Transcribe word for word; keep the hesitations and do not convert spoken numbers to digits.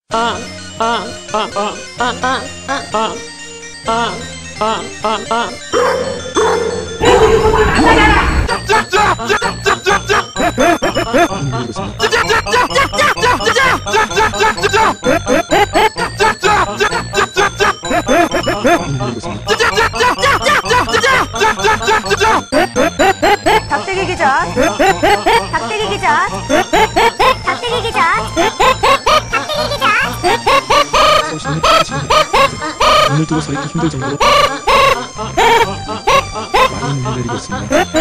닭대기 기자, 닭대기 기자, 닭대기 기자, 닭대기 기자. 눈을 뜨고 서 있기 힘들 정도로 많은 눈이 내리고 있습니다.